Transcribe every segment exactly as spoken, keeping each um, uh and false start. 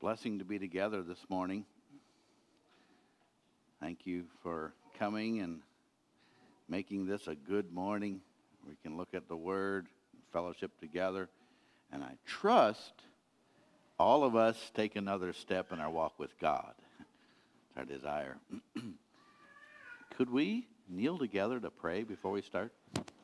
Blessing to be together this morning. Thank you for coming and making this a good morning. We can look at the Word, fellowship together, and I trust all of us take another step in our walk with God. It's our desire. Could we kneel together to pray before we start?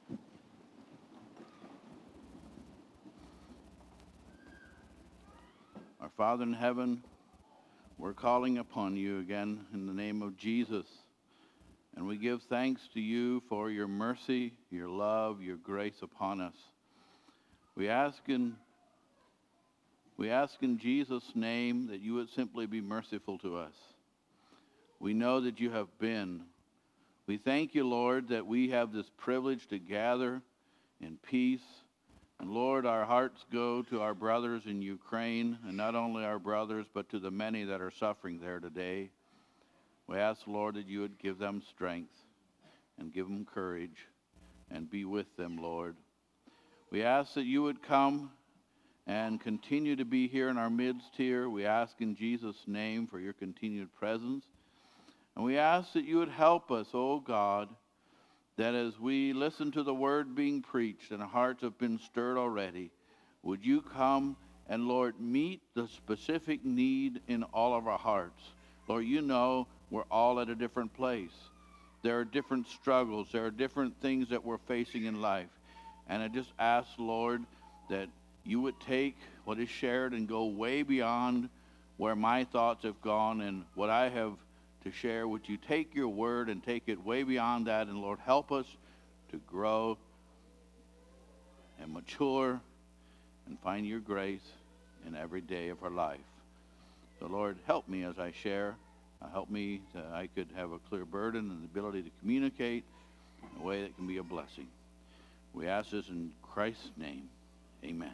Our Father in heaven, we're calling upon you again in the name of Jesus. And we give thanks to you for your mercy, your love, your grace upon us. We ask in, we ask in Jesus' name that you would simply be merciful to us. We know that you have been. We thank you, Lord, that we have this privilege to gather in peace. And Lord, our hearts go to our brothers in Ukraine, and not only our brothers, but to the many that are suffering there today. We ask, Lord, that you would give them strength and give them courage and be with them, Lord. We ask that you would come and continue to be here in our midst here. We ask in Jesus' name for your continued presence. And we ask that you would help us, oh God, that as we listen to the word being preached and our hearts have been stirred already, would you come and, Lord, meet the specific need in all of our hearts. Lord, you know we're all at a different place. There are different struggles. There are different things that we're facing in life. And I just ask, Lord, that you would take what is shared and go way beyond where my thoughts have gone and what I have to share. Would you take your word and take it way beyond that, and Lord, help us to grow and mature and find your grace in every day of our life. So Lord, help me as I share. Uh, help me that I could have a clear burden and the ability to communicate in a way that can be a blessing. We ask this in Christ's name. Amen.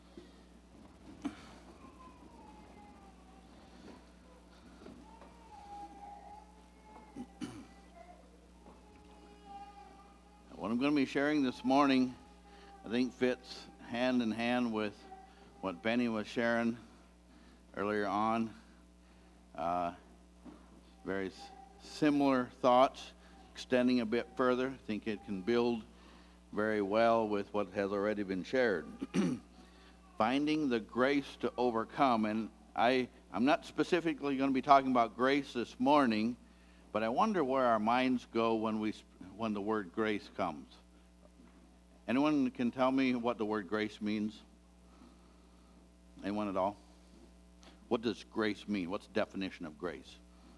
What I'm going to be sharing this morning, I think fits hand in hand with what Benny was sharing earlier on. Uh, very s- similar thoughts, extending a bit further. I think it can build very well with what has already been shared. Finding the grace to overcome. And I, I'm not specifically going to be talking about grace this morning, but I wonder where our minds go when we when the word grace comes. Anyone can tell me what the word grace means? Anyone at all? What does grace mean? What's the definition of grace?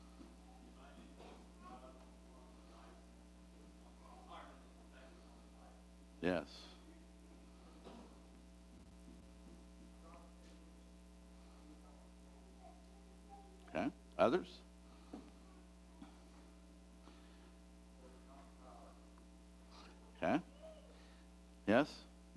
Yes. Okay. Others? Okay. Yes?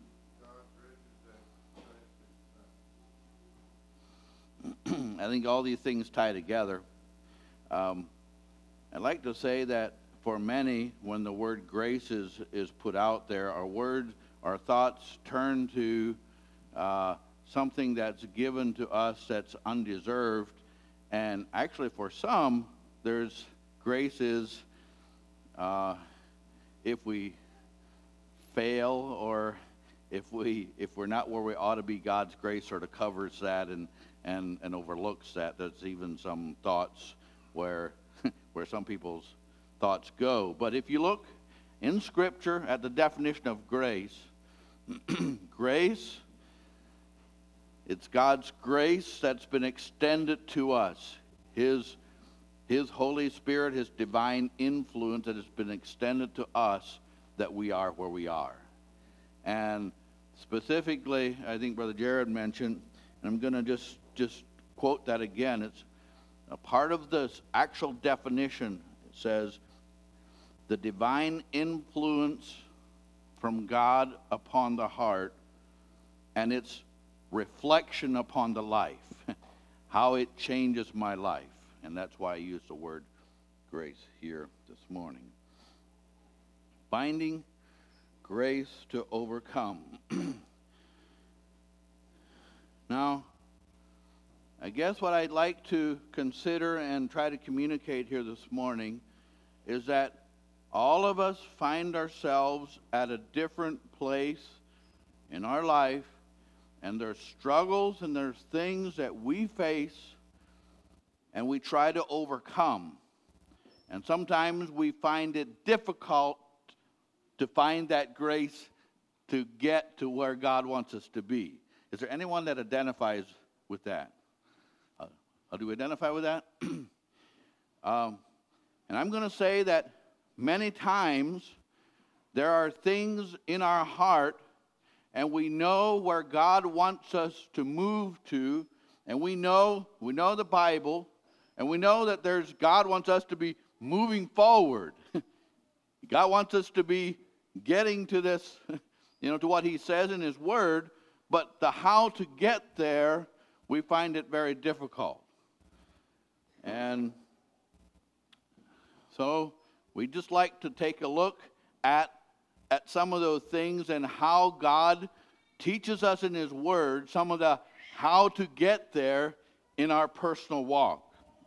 I think all these things tie together. Um, I'd like to say that for many, when the word grace is, is put out there, our words, our thoughts turn to uh, something that's given to us that's undeserved. And actually for some, there's grace is uh, if we fail or if we if we're not where we ought to be, God's grace sort of covers that and and, and overlooks that. There's even some thoughts where where some people's thoughts go. But if you look in Scripture at the definition of grace, grace, it's God's grace that's been extended to us. His His Holy Spirit, His divine influence that has been extended to us, that we are where we are. And specifically, I think Brother Jared mentioned, and I'm going to just, just quote that again. It's a part of this actual definition. It says, the divine influence from God upon the heart and its reflection upon the life, how it changes my life. And that's why I use the word grace here this morning. Finding grace to overcome. Now, I I guess what I'd like to consider and try to communicate here this morning is that all of us find ourselves at a different place in our life, and there's struggles and there's things that we face and we try to overcome. And sometimes we find it difficult to find that grace to get to where God wants us to be. Is there anyone that identifies with that? Uh, do we identify with that? um, and I'm going to say that many times there are things in our heart, and we know where God wants us to move to, and we know we know the Bible, and we know that there's God wants us to be moving forward. God wants us to be getting to this, you know, to what He says in His Word, but the how to get there, we find it very difficult. And so we just like to take a look at, at some of those things and how God teaches us in His Word, some of the how to get there in our personal walk.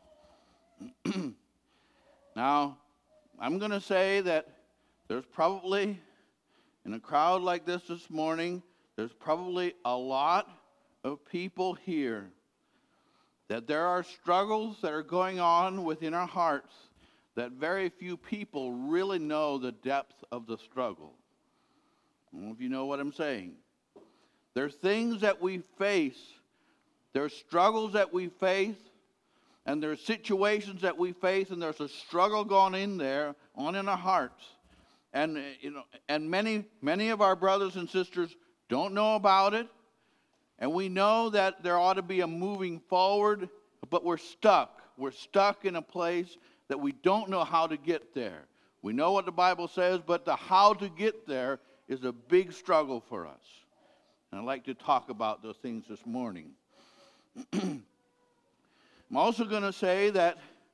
Now, I'm going to say that there's probably, in a crowd like this this morning, there's probably a lot of people here that there are struggles that are going on within our hearts that very few people really know the depth of the struggle. I don't know if you know what I'm saying. There's things that we face, there's struggles that we face, and there's situations that we face, and there's a struggle going in there, on in our hearts. And you know, and many, many of our brothers and sisters don't know about it. And we know that there ought to be a moving forward, but we're stuck. We're stuck in a place that we don't know how to get there. We know what the Bible says, but the how to get there is a big struggle for us. And I'd like to talk about those things this morning. I'm also going to say that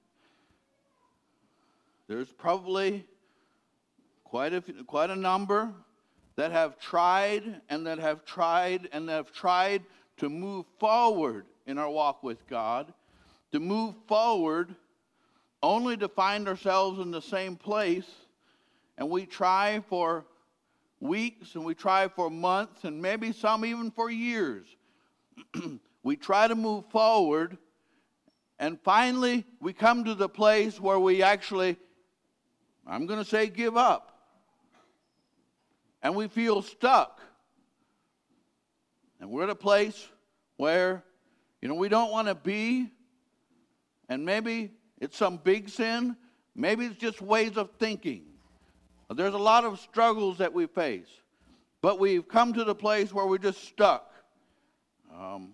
there's probably quite a, quite a number that have tried and that have tried and that have tried to move forward in our walk with God, to move forward only to find ourselves in the same place, and we try for weeks and we try for months and maybe some even for years. We try to move forward, and finally we come to the place where we actually, I'm going to say, give up. And we feel stuck. And we're at a place where, you know, we don't want to be. And maybe it's some big sin. Maybe it's just ways of thinking. There's a lot of struggles that we face. But we've come to the place where we're just stuck. Um,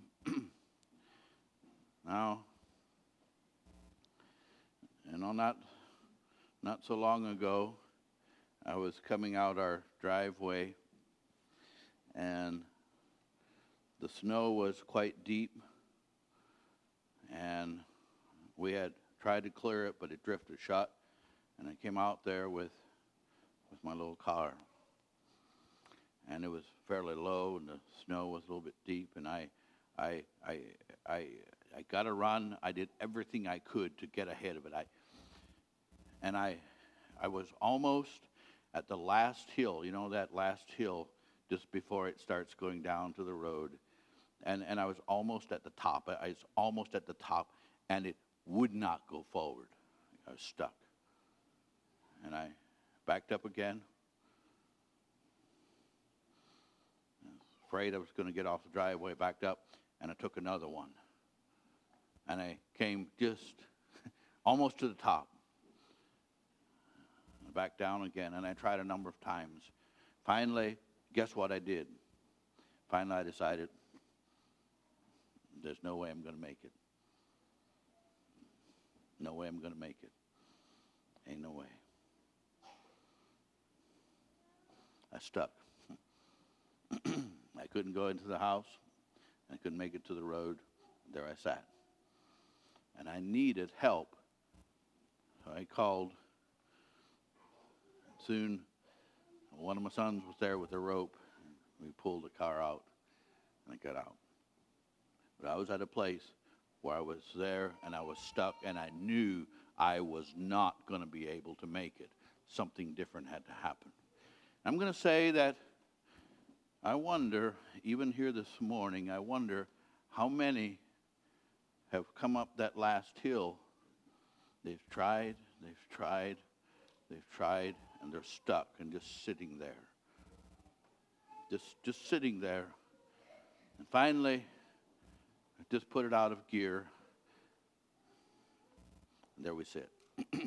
now, you know, not, not so long ago, I was coming out our driveway, and the snow was quite deep, and we had tried to clear it, but it drifted shut, and I came out there with with my little car, and it was fairly low, and the snow was a little bit deep, and I, I, I, I, I got to run. I did everything I could to get ahead of it. I, and I, I was almost at the last hill, you know, that last hill just before it starts going down to the road. And and I was almost at the top. I was almost at the top, and it would not go forward. I was stuck. And I backed up again. I was afraid I was going to get off the driveway, backed up, and I took another one. And I came just almost to the top. Back down again, and I tried a number of times. Finally, guess what I did? Finally, I decided there's no way I'm going to make it. No way I'm going to make it. Ain't no way. I stuck. I couldn't go into the house. I couldn't make it to the road. There I sat. And I needed help. So I called. Soon, one of my sons was there with a rope. We pulled the car out, and I got out. But I was at a place where I was there and I was stuck and I knew I was not going to be able to make it. Something different had to happen. I'm going to say that I wonder, even here this morning, I wonder how many have come up that last hill. They've tried, they've tried, they've tried, and they're stuck and just sitting there. Just, just sitting there. And finally, I just put it out of gear. And there we sit. And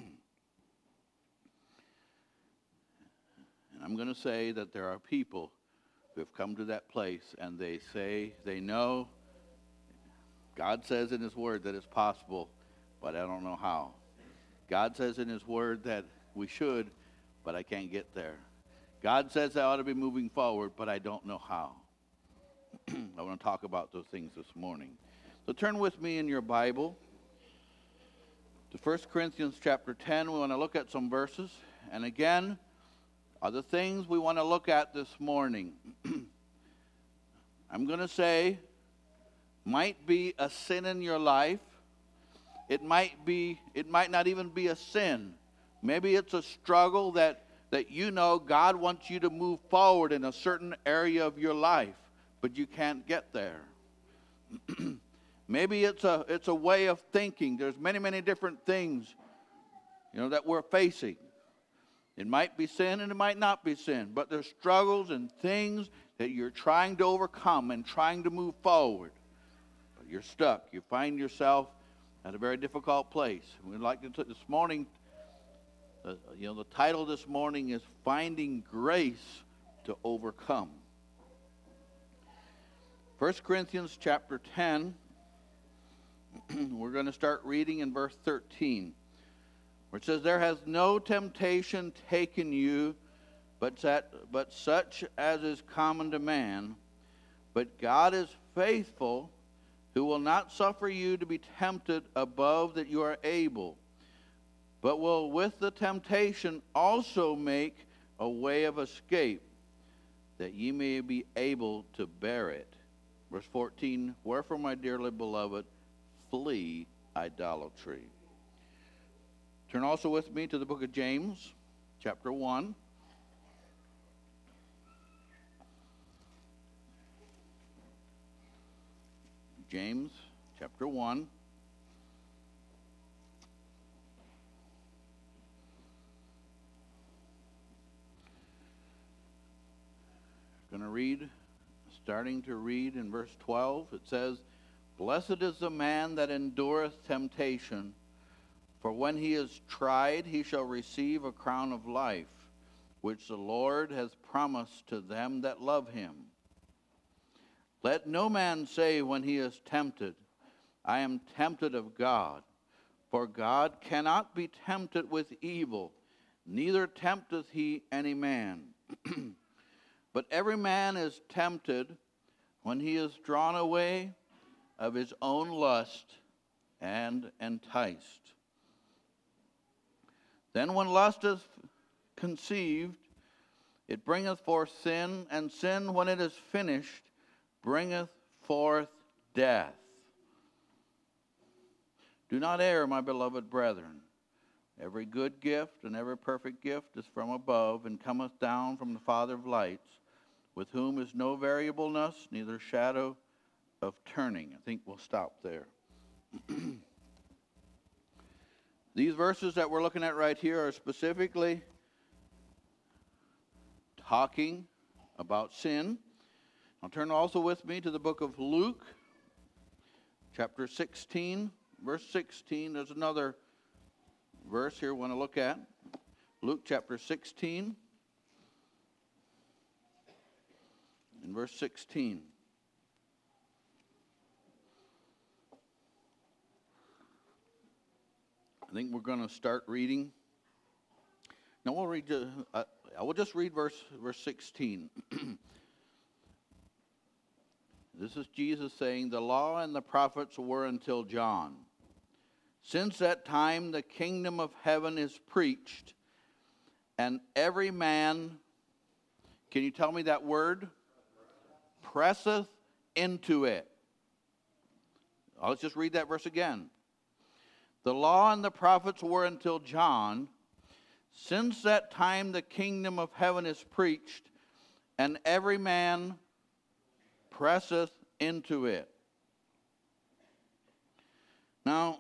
I'm going to say that there are people who have come to that place and they say, they know, God says in His Word that it's possible, but I don't know how. God says in His Word that we should, but I can't get there. God says I ought to be moving forward, but I don't know how. I want to talk about those things this morning. So turn with me in your Bible to First Corinthians chapter ten. We want to look at some verses. And again, are the things we want to look at this morning. I'm going to say, might be a sin in your life. It might be, it might not even be a sin. Maybe it's a struggle that, that you know God wants you to move forward in a certain area of your life, but you can't get there. Maybe it's a it's a way of thinking. There's many, many different things, you know, that we're facing. It might be sin and it might not be sin, but there's struggles and things that you're trying to overcome and trying to move forward. But you're stuck. You find yourself at a very difficult place. We'd like to t- this morning, uh, you know, the title this morning is Finding Grace to Overcome. First Corinthians chapter ten, we're going to start reading in verse thirteen. Where it says, there has no temptation taken you, but, that, but such as is common to man. But God is faithful, who will not suffer you to be tempted above that you are able, but will with the temptation also make a way of escape, that ye may be able to bear it. Verse fourteen, wherefore, my dearly beloved, flee idolatry. Turn also with me to the book of James, chapter one. James, chapter one. I'm going to read, starting to read in verse twelve. It says, blessed is the man that endureth temptation, for when he is tried, he shall receive a crown of life, which the Lord has promised to them that love him. Let no man say when he is tempted, I am tempted of God. For God cannot be tempted with evil, neither tempteth he any man. But every man is tempted when he is drawn away of his own lust and enticed. Then when lust is conceived, it bringeth forth sin, and sin, when it is finished, bringeth forth death. Do not err, my beloved brethren. Every good gift and every perfect gift is from above, and cometh down from the Father of lights, with whom is no variableness, neither shadow of turning. I think we'll stop there. These verses that we're looking at right here are specifically talking about sin. Now turn also with me to the book of Luke, chapter sixteen, verse sixteen. There's another verse here we want to look at. Luke chapter sixteen, in verse sixteen. I think we're going to start reading. Now we'll read. Uh, I will just read verse verse sixteen. This is Jesus saying, "The law and the prophets were until John. Since that time, the kingdom of heaven is preached, and every man." Can you tell me that word? Presseth into it. Well, let's just read that verse again. The law and the prophets were until John. Since that time the kingdom of heaven is preached, and every man presseth into it. Now,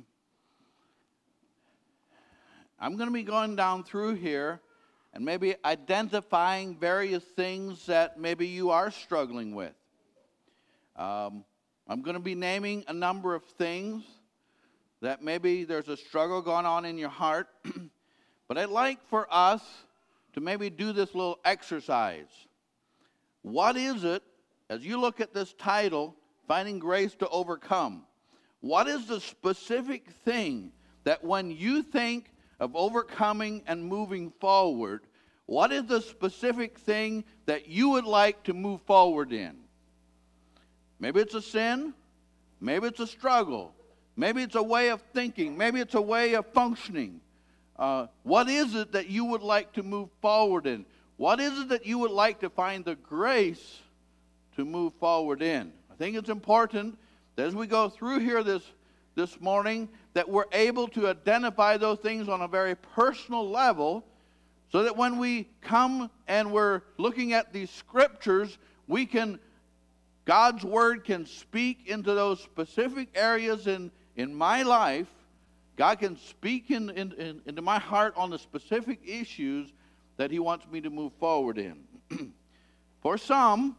I'm going to be going down through here and maybe identifying various things that maybe you are struggling with. Um, I'm going to be naming a number of things that maybe there's a struggle going on in your heart. But I'd like for us to maybe do this little exercise. What is it, as you look at this title, Finding Grace to Overcome, what is the specific thing that when you think of overcoming and moving forward, what is the specific thing that you would like to move forward in? Maybe it's a sin. Maybe it's a struggle. Maybe it's a way of thinking. Maybe it's a way of functioning. Uh, what is it that you would like to move forward in? What is it that you would like to find the grace to move forward in? I think it's important that as we go through here this, this morning, that we're able to identify those things on a very personal level, so that when we come and we're looking at these scriptures, we can, God's word can speak into those specific areas in, in my life. God can speak in, in, in, into my heart on the specific issues that he wants me to move forward in. For some,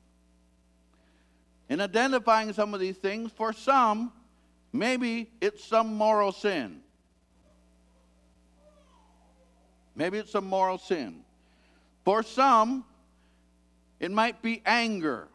in identifying some of these things, for some, maybe it's some moral sin. Maybe it's some moral sin. For some, it might be anger.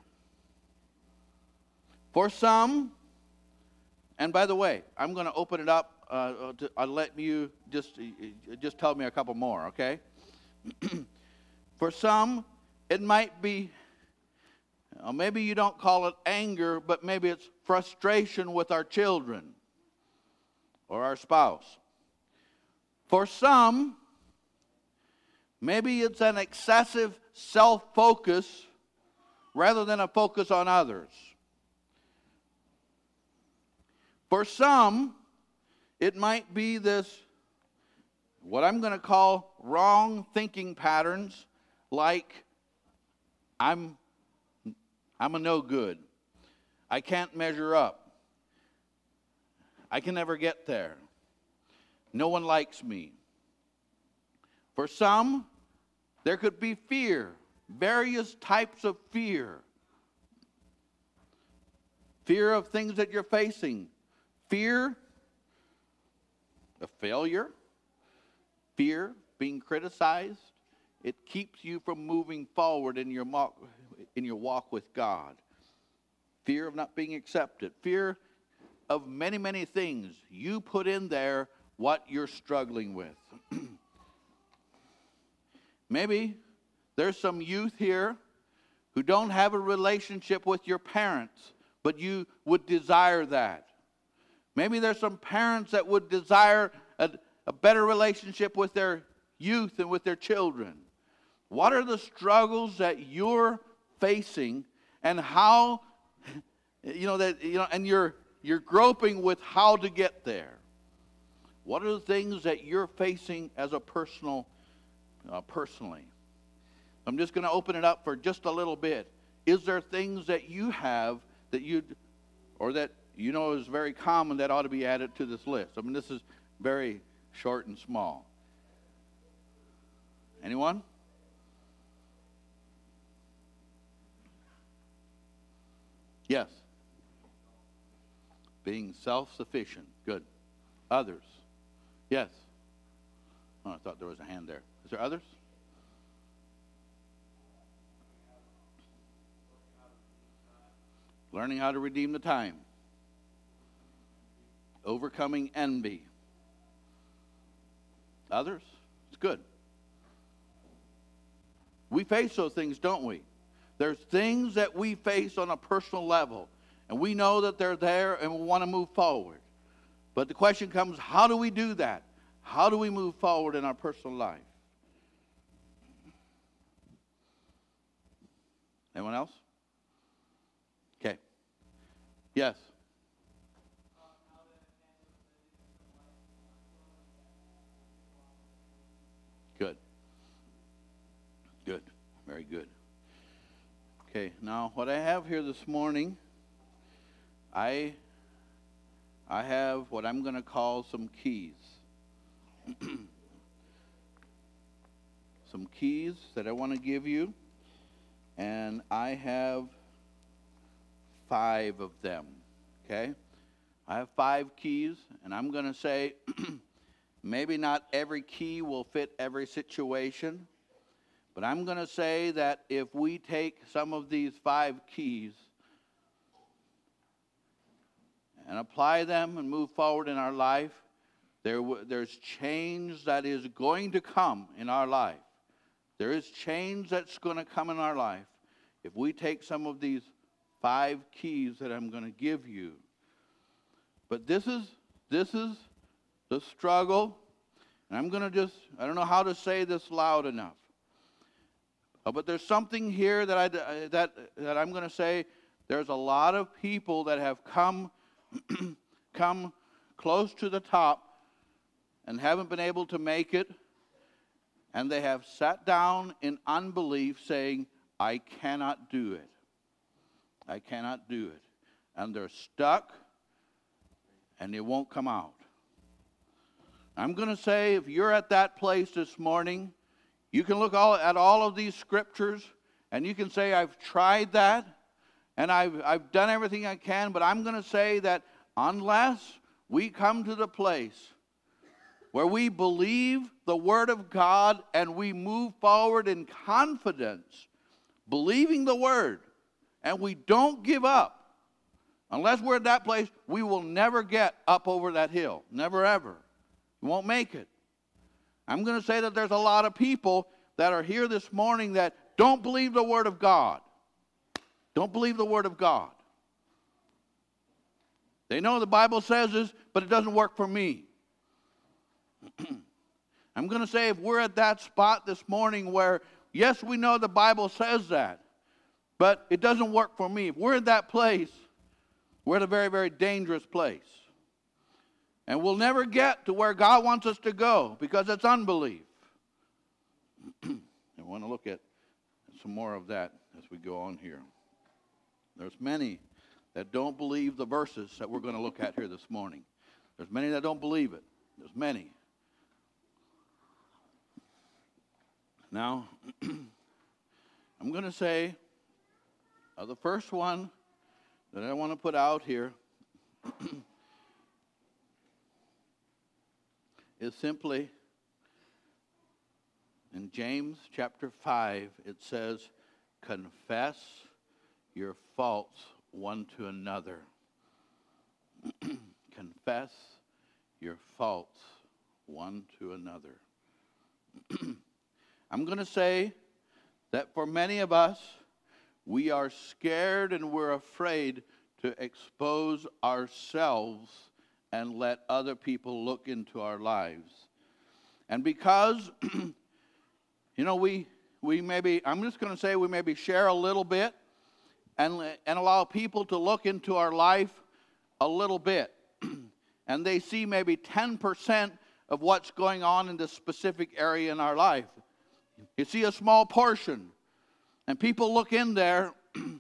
For some, and by the way, I'm going to open it up. Uh, to, I'll let you just, just tell me a couple more, okay? For some, it might be, uh, maybe you don't call it anger, but maybe it's frustration with our children or our spouse. For some, maybe it's an excessive self-focus rather than a focus on others. For some, it might be this, what I'm going to call wrong thinking patterns, like I'm, I'm a no good. I can't measure up. I can never get there. No one likes me. For some, there could be fear, various types of fear. Fear of things that you're facing. Fear of failure. Fear being criticized. It keeps you from moving forward in your walk, in your walk with God. Fear of not being accepted. Fear of many, many things. You put in there what you're struggling with. Maybe there's some youth here who don't have a relationship with your parents, but you would desire that. Maybe there's some parents that would desire a, a better relationship with their youth and with their children. What are the struggles that you're facing, and how, you know, that, you know, and you're you're groping with how to get there? What are the things that you're facing as a personal, uh, personally? I'm just going to open it up for just a little bit. Is there things that you have that you, or that you know is very common that ought to be added to this list? I mean, this is very short and small. Anyone? Yes. Being self-sufficient. Good. Others. Yes. Oh, I thought there was a hand there. Is there others? Learning how to redeem the time. Overcoming envy. Others? It's good. We face those things, don't we? There's things that we face on a personal level, and we know that they're there and we want to move forward. But the question comes, how do we do that? How do we move forward in our personal life? Anyone else? Okay. Yes. Very good. Okay, now what I have here this morning, I I have what I'm going to call some keys. Some keys that I want to give you, and I have five of them. Okay? I have five keys, and I'm going to say maybe not every key will fit every situation, but I'm going to say that if we take some of these five keys and apply them and move forward in our life, there w- there's change that is going to come in our life. There is change that's going to come in our life if we take some of these five keys that I'm going to give you. But this is this is the struggle, and I'm going to just, I don't know how to say this loud enough. Uh, but there's something here that, I, that, that I'm going to say. There's a lot of people that have come, come close to the top and haven't been able to make it, and they have sat down in unbelief saying, I cannot do it. I cannot do it. And they're stuck, and it won't come out. I'm going to say, if you're at that place this morning, you can look all, at all of these scriptures, and you can say, I've tried that, and I've, I've done everything I can, but I'm going to say that unless we come to the place where we believe the Word of God and we move forward in confidence, believing the Word, and we don't give up, unless we're at that place, we will never get up over that hill. Never, ever. We won't make it. I'm going to say that there's a lot of people that are here this morning that don't believe the Word of God. Don't believe the Word of God. They know the Bible says this, but it doesn't work for me. I'm going to say if we're at that spot this morning where, yes, we know the Bible says that, but it doesn't work for me. If we're at that place, we're at a very, very dangerous place. And we'll never get to where God wants us to go because it's unbelief. I want to look at some more of that as we go on here. There's many that don't believe the verses that we're going to look at here this morning. There's many that don't believe it. There's many. Now, I'm going to say uh, the first one that I want to put out here is simply in James chapter five. It says, confess your faults one to another. Confess your faults one to another. I'm going to say that for many of us, we are scared and we're afraid to expose ourselves and let other people look into our lives. And because, you know, we we maybe, I'm just going to say we maybe share a little bit and, and allow people to look into our life a little bit. And they see maybe ten percent of what's going on in this specific area in our life. You see a small portion. And people look in there.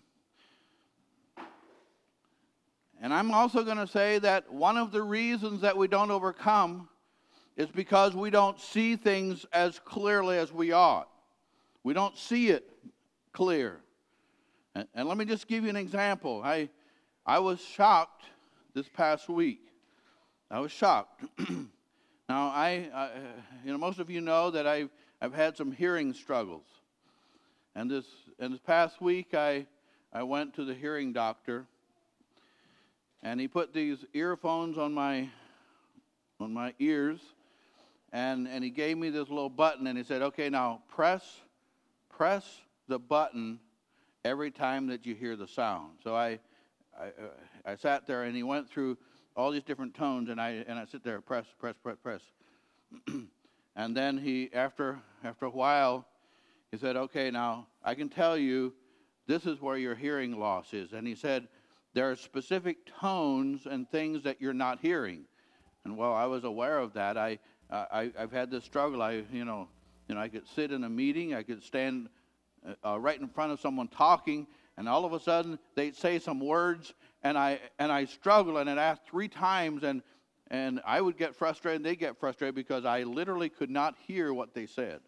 And I'm also going to say that one of the reasons that we don't overcome is because we don't see things as clearly as we ought. We don't see it clear. And, and let me just give you an example. I, I was shocked this past week. I was shocked. Now, I, I, you know, most of you know that I've, I've had some hearing struggles. And this, and this past week, I, I went to the hearing doctor, and he put these earphones on my, on my ears, and, and he gave me this little button, and he said, okay, now press, press the button every time that you hear the sound. So I, I, uh, I sat there, and he went through all these different tones, and I and I sit there, press, press, press, press. And then he, after after a while, he said, okay, now I can tell you this is where your hearing loss is. And he said, there are specific tones and things that you're not hearing. And while I was aware of that, I, uh, I I've had this struggle. I you know you know I could sit in a meeting, I could stand uh, right in front of someone talking, and all of a sudden they'd say some words, and I and I struggle, and I'd ask three times, and and I would get frustrated, and they'd get frustrated because I literally could not hear what they said.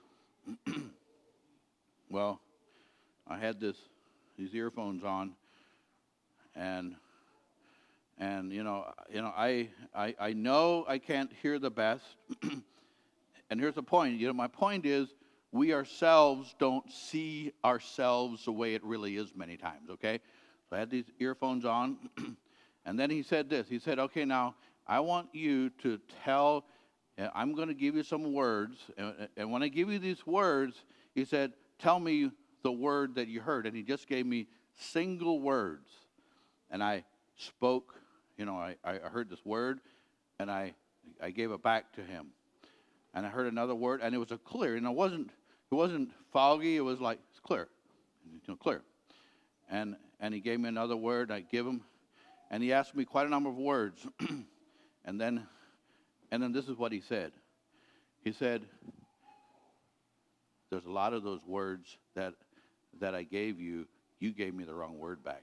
Well, I had this these earphones on, and and you know you know I I, I know I can't hear the best. And here's the point. You know, my point is, we ourselves don't see ourselves the way it really is many times, okay? So I had these earphones on, and then he said this. He said, okay, now, I want you to tell, I'm going to give you some words, and, and when I give you these words, he said, tell me the word that you heard. And he just gave me single words. And I spoke, you know, I, I heard this word, and I, I gave it back to him. And I heard another word, and it was a clear. And it wasn't, it wasn't foggy. It was like, it's clear, you know, clear. And and he gave me another word. I give him, and he asked me quite a number of words. and then, and then this is what he said. He said, "There's a lot of those words that that I gave you. You gave me the wrong word back."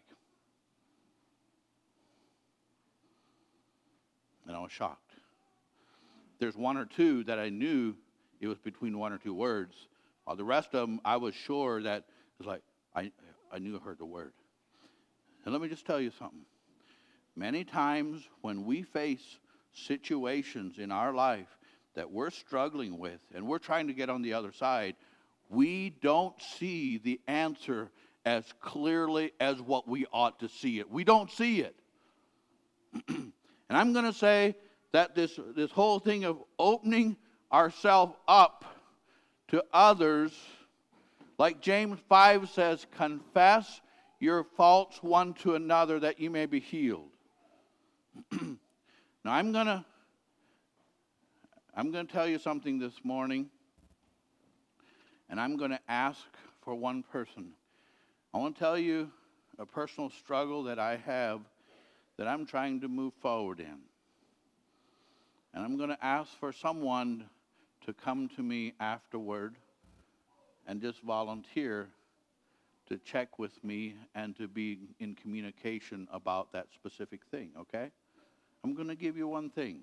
And I was shocked. There's one or two that I knew it was between one or two words. While the rest of them, I was sure that it was like, I, I knew I heard the word. And let me just tell you something. Many times when we face situations in our life that we're struggling with and we're trying to get on the other side, we don't see the answer as clearly as what we ought to see it. We don't see it. And I'm going to say that this, this whole thing of opening ourselves up to others, like James five says, confess your faults one to another that you may be healed. Now I'm going to I'm going to tell you something this morning, and I'm going to ask for one person. I want to tell you a personal struggle that I have that I'm trying to move forward in. And I'm going to ask for someone to come to me afterward and just volunteer to check with me and to be in communication about that specific thing, okay? I'm going to give you one thing.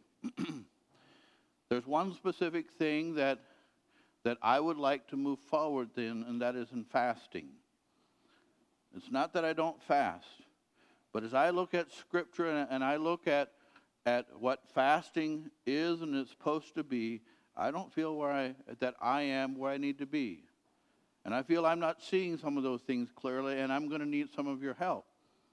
There's one specific thing that that I would like to move forward in, and that is in fasting. It's not that I don't fast, but as I look at Scripture and, and I look at at what fasting is and is supposed to be, I don't feel where I that I am where I need to be. And I feel I'm not seeing some of those things clearly, and I'm going to need some of your help.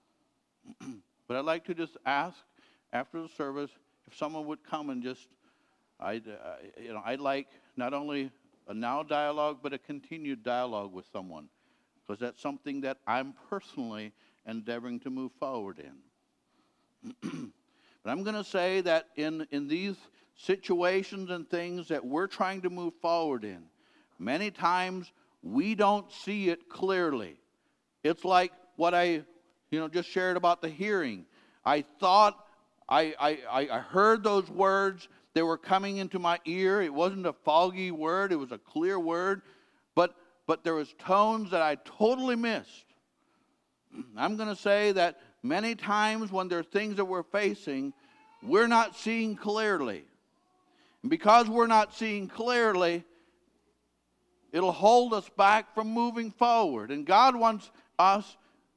But I'd like to just ask after the service if someone would come and just, I'd, uh, you know, I'd like not only a now dialogue, but a continued dialogue with someone, because that's something that I'm personally endeavoring to move forward in. But I'm going to say that in, in these situations and things that we're trying to move forward in, many times we don't see it clearly. It's like what I, you know, just shared about the hearing. I thought I, I, I heard those words. They were coming into my ear. It wasn't a foggy word. It was a clear word. But, but there was tones that I totally missed. I'm going to say that many times when there are things that we're facing, we're not seeing clearly. And because we're not seeing clearly, it'll hold us back from moving forward. And God wants us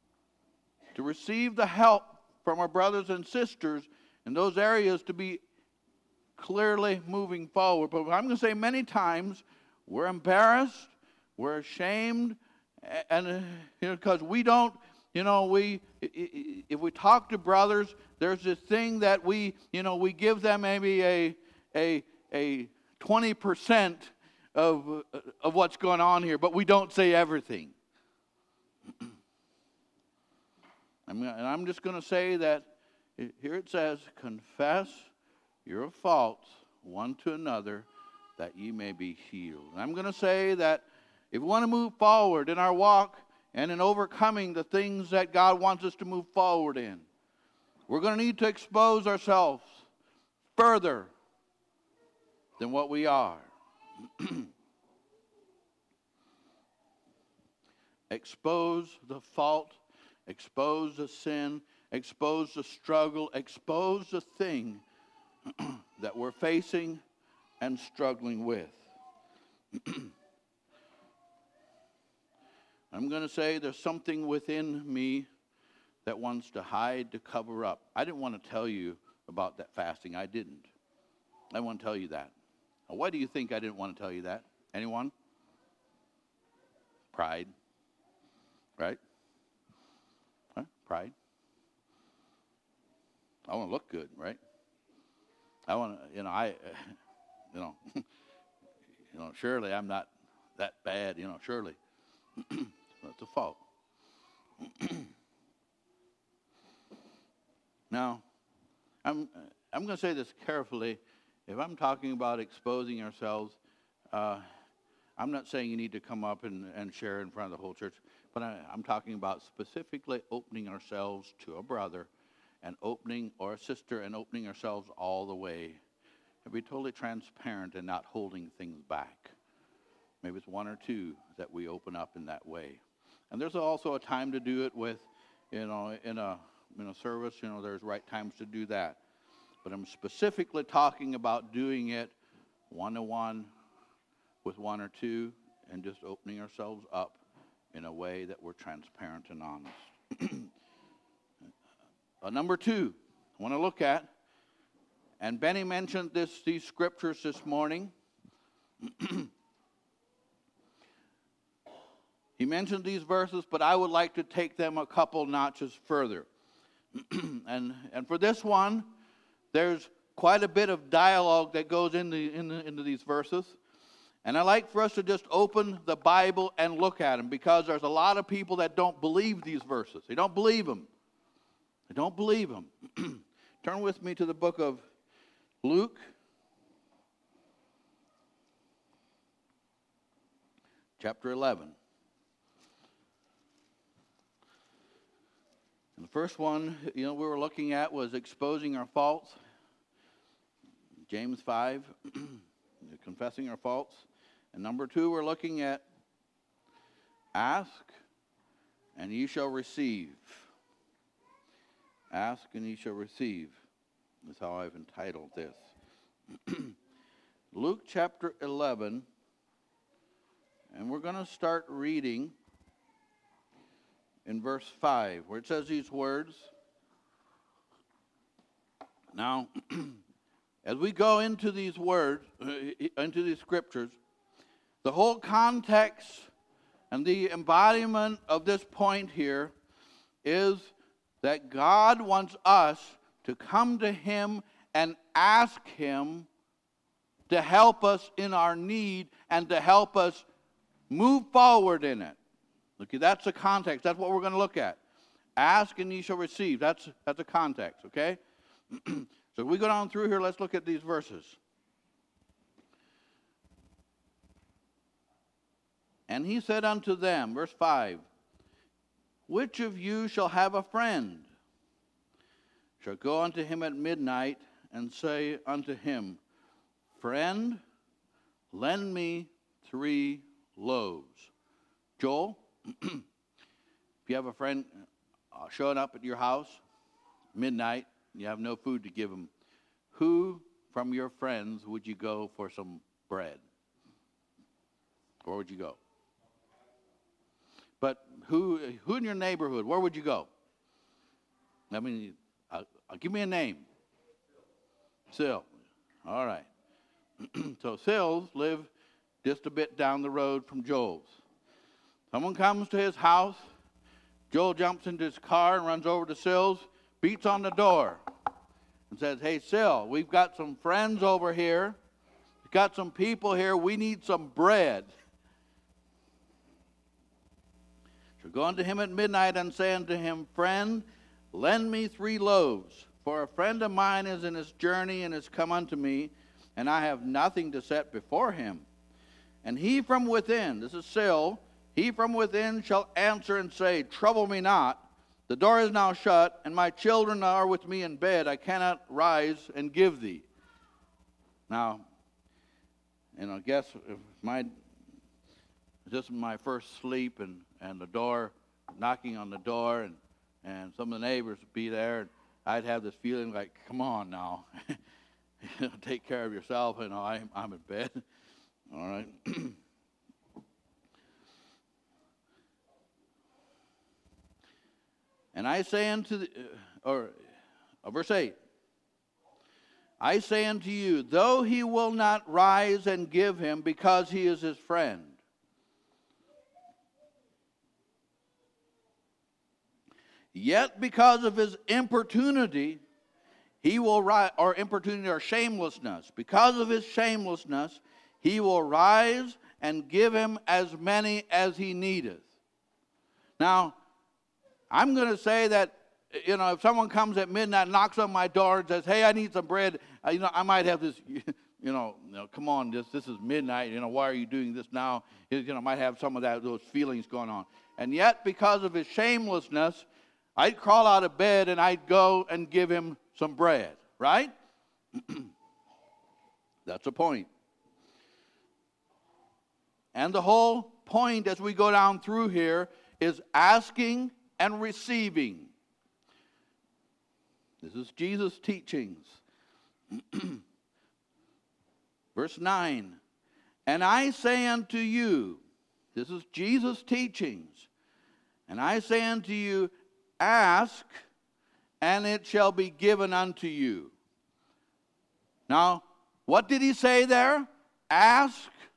to receive the help from our brothers and sisters in those areas to be clearly moving forward. But I'm going to say many times we're embarrassed, we're ashamed, and you know, because we don't, you know, we if we talk to brothers, there's this thing that we, you know, we give them maybe a a a twenty percent of of what's going on here, but we don't say everything. I'm, and I'm just going to say that here it says, confess your faults one to another, that ye may be healed. And I'm going to say that if we want to move forward in our walk and in overcoming the things that God wants us to move forward in, we're going to need to expose ourselves further than what we are. expose the fault, expose the sin, expose the struggle, expose the thing that we're facing and struggling with. I'm going to say there's something within me that wants to hide, to cover up. I didn't want to tell you about that fasting. I didn't. I want to tell you that. Now, why do you think I didn't want to tell you that? Anyone? Pride. Right? Huh? Pride. I want to look good, right? I want to, you know, I, you know, you know, surely I'm not that bad, you know, surely. That's a fault. Now, I'm I'm going to say this carefully. If I'm talking about exposing ourselves, uh, I'm not saying you need to come up and, and share in front of the whole church, but I, I'm talking about specifically opening ourselves to a brother and opening, or a sister, and opening ourselves all the way. And be totally transparent and not holding things back. Maybe it's one or two that we open up in that way. And there's also a time to do it with, you know, in a in a service, you know, there's right times to do that. But I'm specifically talking about doing it one-to-one with one or two and just opening ourselves up in a way that we're transparent and honest. uh, number two, I want to look at, and Benny mentioned this these scriptures this morning. He mentioned these verses, but I would like to take them a couple notches further. and and for this one, there's quite a bit of dialogue that goes into, into, into these verses. And I like for us to just open the Bible and look at them, because there's a lot of people that don't believe these verses. They don't believe them. They don't believe them. Turn with me to the book of Luke. Chapter eleven. And the first one, you know, we were looking at was exposing our faults. James five, confessing our faults. And number two, we're looking at ask and ye shall receive. Ask and ye shall receive. That's how I've entitled this. Luke chapter eleven, and we're going to start reading in verse five, where it says these words. Now, as we go into these words, into these scriptures, the whole context and the embodiment of this point here is that God wants us to come to Him and ask Him to help us in our need and to help us move forward in it. Okay, that's the context. That's what we're going to look at. Ask and ye shall receive. That's that's a context, okay? So we go down through here. Let's look at these verses. And he said unto them, verse five, which of you shall have a friend, shall go unto him at midnight, and say unto him, friend, lend me three loaves. Joel, if you have a friend uh, showing up at your house, midnight, you have no food to give him, who from your friends would you go for some bread? Where would you go? But who who in your neighborhood, where would you go? I mean, uh, uh, give me a name. Sil. All right. So Sills live just a bit down the road from Joel's. Someone comes to his house. Joel jumps into his car and runs over to Sills, beats on the door, and says, hey, Sil, we've got some friends over here. We've got some people here. We need some bread. So go unto him at midnight and say unto him, friend, lend me three loaves. For a friend of mine is in his journey and is come unto me, and I have nothing to set before him. And he from within, this is Sil, he from within shall answer and say, trouble me not. The door is now shut, and my children are with me in bed. I cannot rise and give thee. Now, and I guess if my this is my first sleep, and, and the door, knocking on the door, and, and some of the neighbors would be there, and I'd have this feeling like, come on now, take care of yourself, you know, I'm, I'm in bed, all right. And I say unto the, or uh, verse eight, I say unto you, though he will not rise and give him because he is his friend, yet because of his importunity, he will rise, or importunity or shamelessness, because of his shamelessness, he will rise and give him as many as he needeth. Now, I'm going to say that, you know, if someone comes at midnight, knocks on my door and says, hey, I need some bread, uh, you know, I might have this, you know, you know, come on, this this is midnight, you know, why are you doing this now? You know, might have some of that, those feelings going on. And yet, because of his shamelessness, I'd crawl out of bed and I'd go and give him some bread, right? That's a point. And the whole point as we go down through here is asking and receiving. This is Jesus' teachings. Verse nine, and I say unto you, this is Jesus' teachings, and I say unto you, ask, and it shall be given unto you. Now, what did he say there? Ask.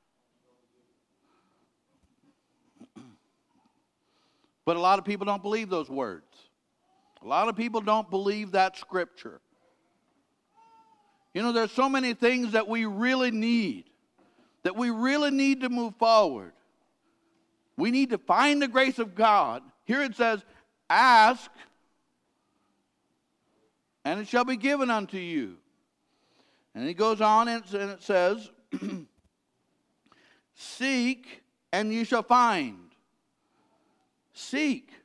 But a lot of people don't believe those words. A lot of people don't believe that scripture. You know, there's so many things that we really need, that we really need to move forward. We need to find the grace of God. Here it says, ask, and it shall be given unto you. And he goes on and it says, seek, and you shall find. Seek.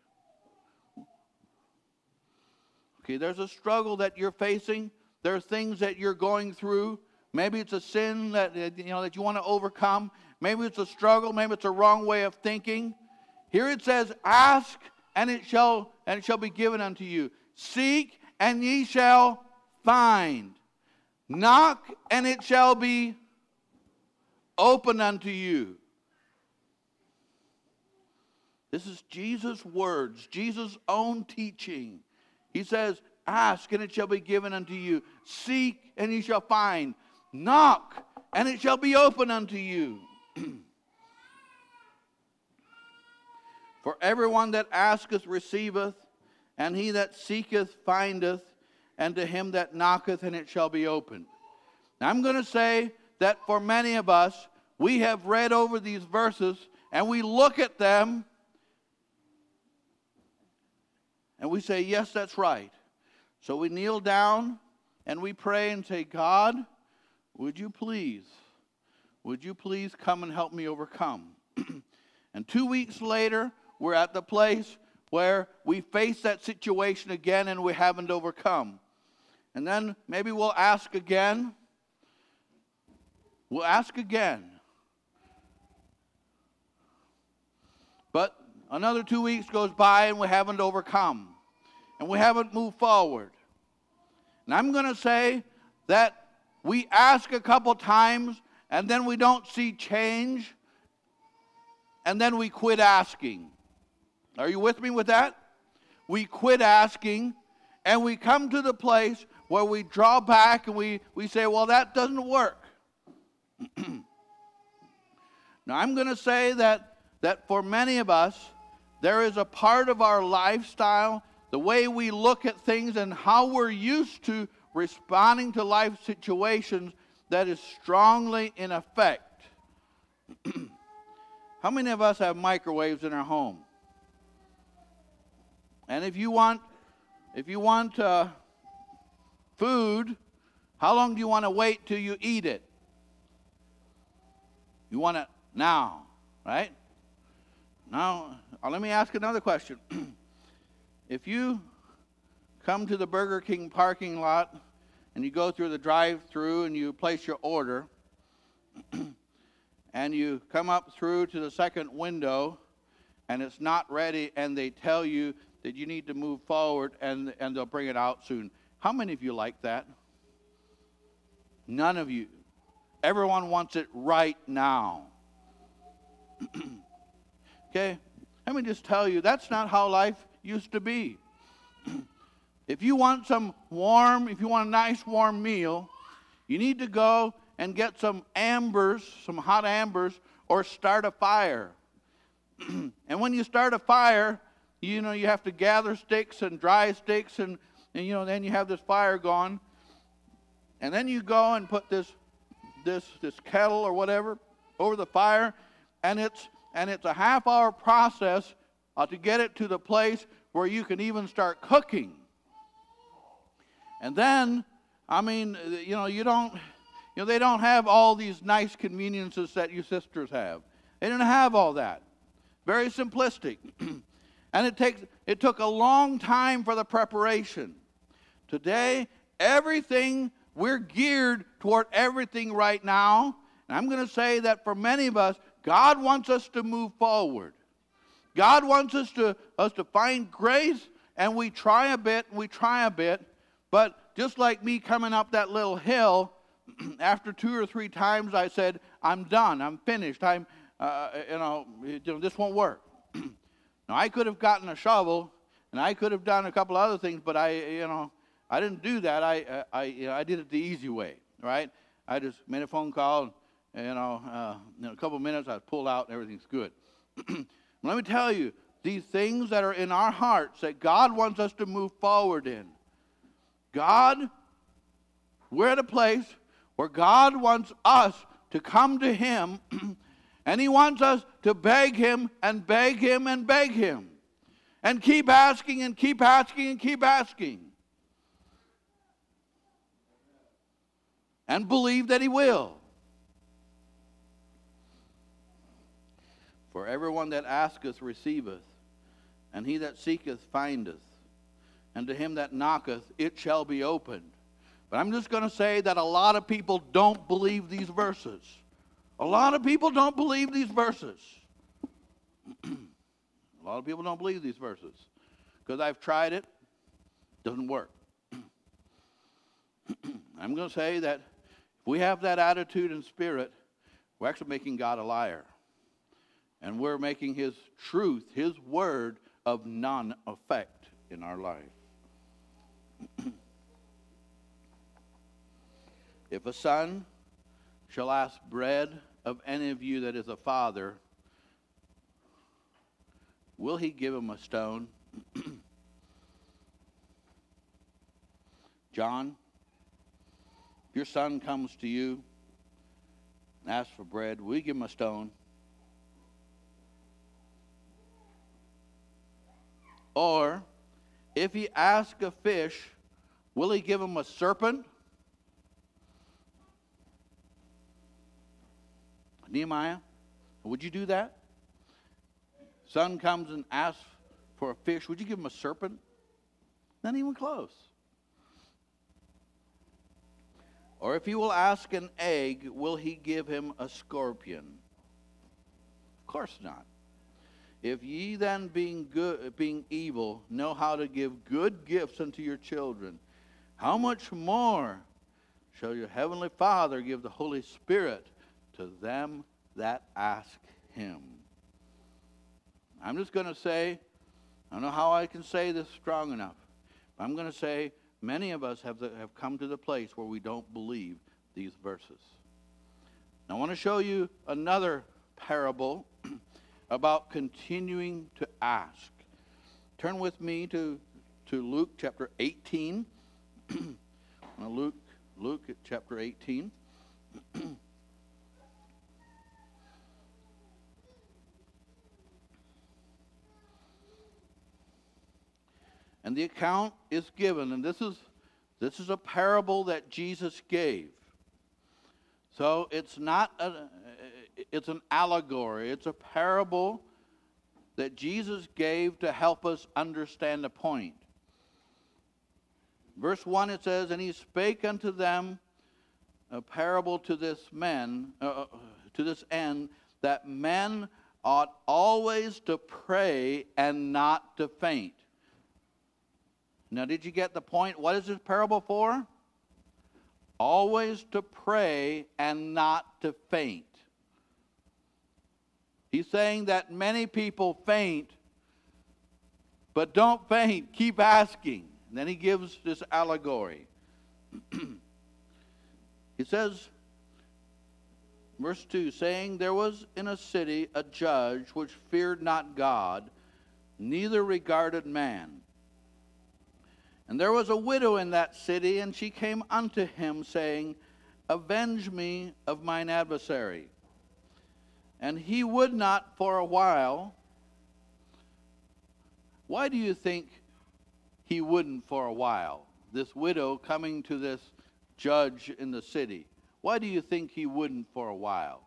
Okay, there's a struggle that you're facing. There are things that you're going through. Maybe it's a sin that you know that you want to overcome. Maybe it's a struggle. Maybe it's a wrong way of thinking. Here it says, "Ask, and it shall and it shall be given unto you. Seek, and ye shall find. Knock, and it shall be open unto you." This is Jesus' words, Jesus' own teaching. He says, ask, and it shall be given unto you. Seek, and ye shall find. Knock, and it shall be open unto you. For everyone that asketh receiveth, and he that seeketh findeth, and to him that knocketh, and it shall be opened. Now I'm going to say that for many of us, we have read over these verses, and we look at them, and we say, yes, that's right. So we kneel down and we pray and say, God, would you please, would you please come and help me overcome? And two weeks later, we're at the place where we face that situation again and we haven't overcome. And then maybe we'll ask again. We'll ask again. But another two weeks goes by and we haven't overcome. And we haven't moved forward. And I'm going to say that we ask a couple times and then we don't see change. And then we quit asking. Are you with me with that? We quit asking and we come to the place where we draw back and we, we say, well, that doesn't work. Now, I'm going to say that, that for many of us, there is a part of our lifestyle, the way we look at things and how we're used to responding to life situations that is strongly in effect. How many of us have microwaves in our home? And if you want, if you want uh, food, how long do you want to wait till you eat it? You want it now, right? Now, uh, let me ask another question. If you come to the Burger King parking lot and you go through the drive-thru and you place your order, and you come up through to the second window, and it's not ready, and they tell you that you need to move forward, and, and they'll bring it out soon. How many of you like that? None of you. Everyone wants it right now. Okay? Let me just tell you, that's not how life used to be. If you want some warm, if you want a nice warm meal, you need to go and get some ambers, some hot ambers, or start a fire. And when you start a fire, you know, you have to gather sticks and dry sticks, and, and you know, then you have this fire going. And then you go and put this this this kettle or whatever over the fire, and it's and it's a half hour process uh, to get it to the place where you can even start cooking. And then, I mean, you know, you don't, you know, they don't have all these nice conveniences that you sisters have. They didn't have all that. Very simplistic. And it takes it took a long time for the preparation. Today, everything, we're geared toward everything right now. And I'm going to say that for many of us, God wants us to move forward. God wants us to us to find grace, and we try a bit, and we try a bit. But just like me coming up that little hill, after two or three times I said, I'm done, I'm finished, I'm, uh, you know, you know, this won't work. Now, I could have gotten a shovel, and I could have done a couple other things, but I, you know, I didn't do that. I, I, you know, I did it the easy way, right? I just made a phone call, and, you know, uh, in a couple of minutes I was pulled out, and everything's good. Let me tell you, these things that are in our hearts that God wants us to move forward in, God, we're at a place where God wants us to come to Him, and He wants us to beg Him and beg Him and beg Him. And keep asking and keep asking and keep asking. And believe that He will. For everyone that asketh receiveth, and he that seeketh findeth, and to him that knocketh it shall be opened. But I'm just going to say that a lot of people don't believe these verses. A lot of people don't believe these verses. A lot of people don't believe these verses. Because I've tried it. Doesn't work. I'm going to say that if we have that attitude and spirit, we're actually making God a liar. And we're making His truth, His word, of none effect in our life. If a son shall ask bread of any of you that is a father, will he give him a stone? John, if your son comes to you and asks for bread, will you give him a stone? Or, if he asks a fish, will he give him a serpent? Nehemiah, would you do that? Son comes and asks for a fish, would you give him a serpent? Not even close. Or if he will ask an egg, will he give him a scorpion? Of course not. If ye then, being good, being evil, know how to give good gifts unto your children, how much more shall your heavenly Father give the Holy Spirit to them that ask Him? I'm just going to say, I don't know how I can say this strong enough, but I'm going to say many of us have, the, have come to the place where we don't believe these verses. Now, I want to show you another parable about continuing to ask. Turn with me to, to Luke chapter eighteen. Luke, Luke chapter eighteen. And the account is given, and this is this is a parable that Jesus gave. So it's not a, it's an allegory. It's a parable that Jesus gave to help us understand the point. Verse one, it says, and he spake unto them a parable to this men, uh, to this end, that men ought always to pray and not to faint. Now, did you get the point? What is this parable for? Always to pray and not to faint. He's saying that many people faint, but don't faint. Keep asking. And then he gives this allegory. He says, verse two, saying, there was in a city a judge which feared not God, neither regarded man. And there was a widow in that city, and she came unto him, saying, avenge me of mine adversary. And he would not for a while. Why do you think he wouldn't for a while? This widow coming to this judge in the city. Why do you think he wouldn't for a while?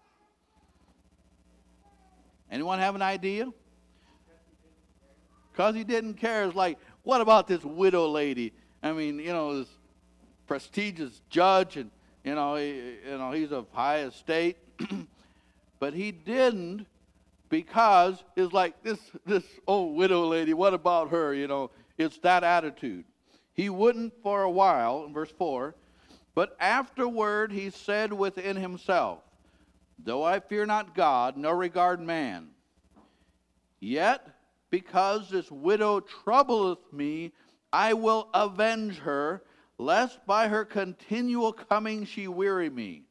Anyone have an idea? Because he didn't care. It's like, what about this widow lady? I mean, you know, this prestigious judge, and you know, he, you know, he's of high estate. But he didn't, because it's like this this old widow lady. What about her? You know, it's that attitude. He wouldn't for a while, in verse four. But afterward he said within himself, though I fear not God, nor regard man, yet because this widow troubleth me, I will avenge her, lest by her continual coming she weary me.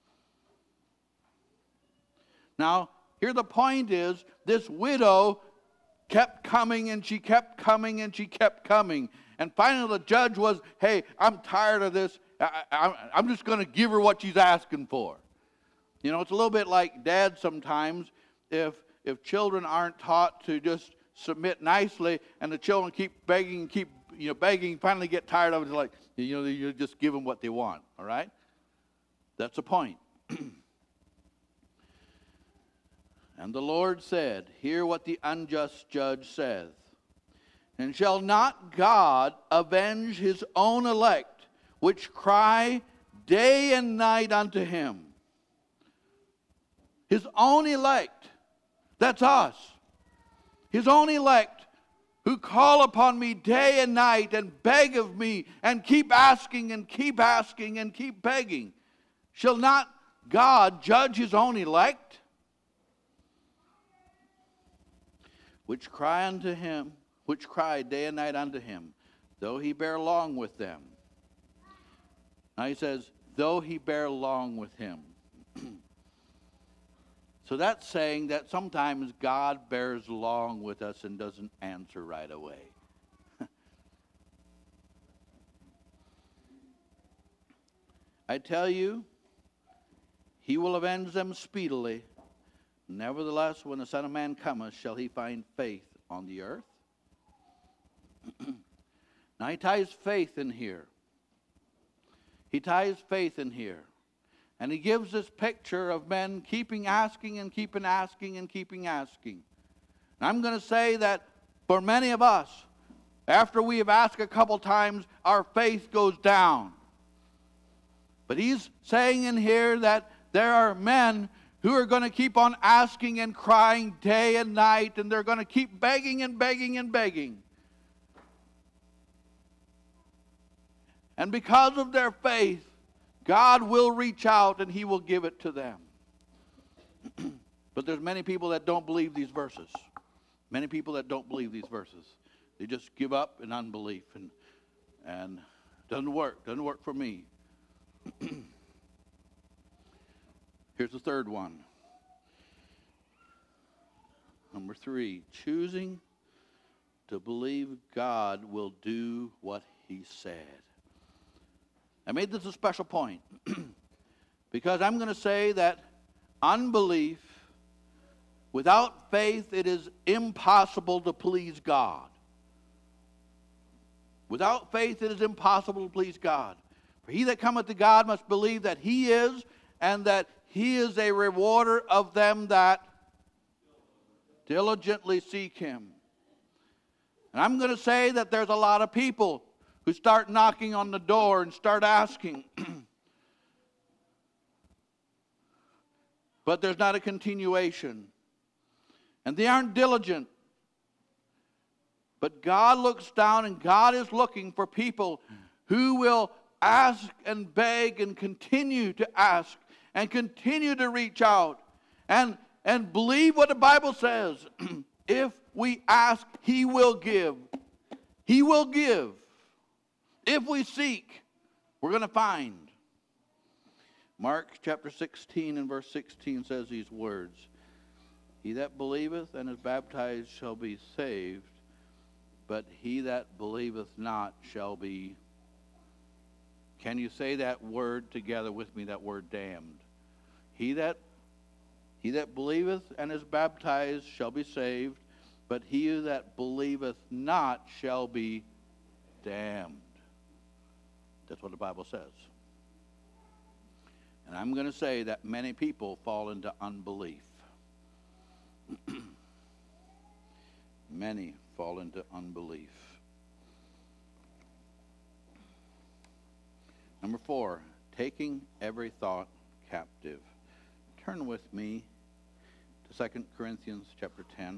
Now, here the point is, this widow kept coming and she kept coming and she kept coming. And finally the judge was, hey, I'm tired of this. I, I, I'm just going to give her what she's asking for. You know, it's a little bit like dad sometimes. If if children aren't taught to just submit nicely, and the children keep begging, keep you know begging, finally get tired of it, it's like, you know, you just give them what they want. All right? That's the point. And the Lord said, hear what the unjust judge saith. And shall not God avenge his own elect, which cry day and night unto him? His own elect, that's us. His own elect, who call upon me day and night and beg of me and keep asking and keep asking and keep begging. Shall not God judge his own elect? Which cry unto him, which cry day and night unto him, though he bear long with them. Now he says, though he bear long with him. So that's saying that sometimes God bears long with us and doesn't answer right away. I tell you, he will avenge them speedily. Nevertheless, when the Son of Man cometh, shall he find faith on the earth? Now he ties faith in here. He ties faith in here. And he gives this picture of men keeping asking and keeping asking and keeping asking. And I'm going to say that for many of us, after we have asked a couple times, our faith goes down. But he's saying in here that there are men who are going to keep on asking and crying day and night, and they're going to keep begging and begging and begging. And because of their faith, God will reach out and he will give it to them. But there's many people that don't believe these verses. Many people that don't believe these verses. They just give up in unbelief, and and doesn't work. Doesn't work for me. Here's the third one. Number three, choosing to believe God will do what he said. I made this a special point because I'm going to say that unbelief, without faith, it is impossible to please God. Without faith, it is impossible to please God. For he that cometh to God must believe that he is, and that he is a rewarder of them that diligently seek him. And I'm going to say that there's a lot of people who start knocking on the door and start asking, but there's not a continuation. And they aren't diligent. But God looks down, and God is looking for people who will ask and beg and continue to ask and continue to reach out and, and believe what the Bible says. If we ask, He will give. He will give. If we seek, we're going to find. Mark chapter sixteen and verse sixteen says these words. He that believeth and is baptized shall be saved, but he that believeth not shall be. Can you say that word together with me, that word damned? He that, he that believeth and is baptized shall be saved, but he that believeth not shall be damned. That's what the Bible says. And I'm going to say that many people fall into unbelief. Many fall into unbelief. Number four, taking every thought captive. Turn with me to Second Corinthians chapter ten.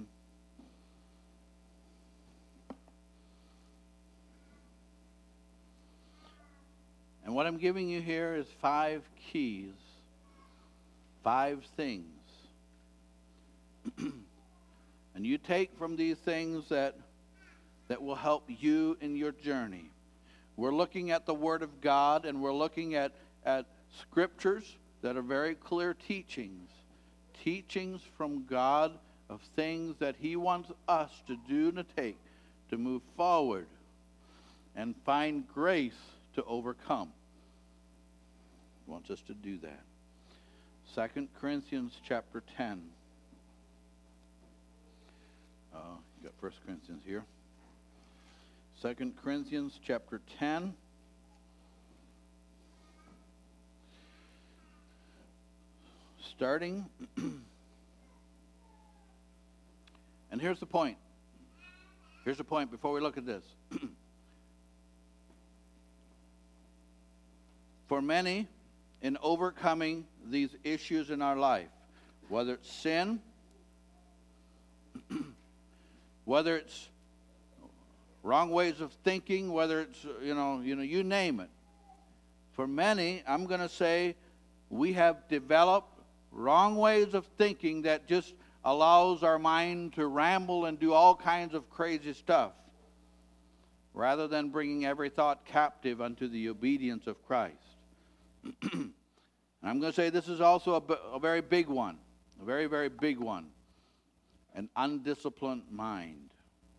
And what I'm giving you here is five keys, five things. And you take from these things that, that will help you in your journey. We're looking at the Word of God, and we're looking at, at scriptures that are very clear teachings. Teachings from God of things that He wants us to do and to take to move forward and find grace to overcome. He wants us to do that. Second Corinthians chapter ten. Uh, you got First Corinthians here. Second Corinthians chapter ten. Starting. And here's the point. Here's the point before we look at this. For many, in overcoming these issues in our life, whether it's sin, whether it's wrong ways of thinking, whether it's, you know, you know, you name it. For many, I'm going to say, we have developed wrong ways of thinking that just allows our mind to ramble and do all kinds of crazy stuff, rather than bringing every thought captive unto the obedience of Christ. And I'm going to say this is also a, a very big one, a very, very big one, an undisciplined mind.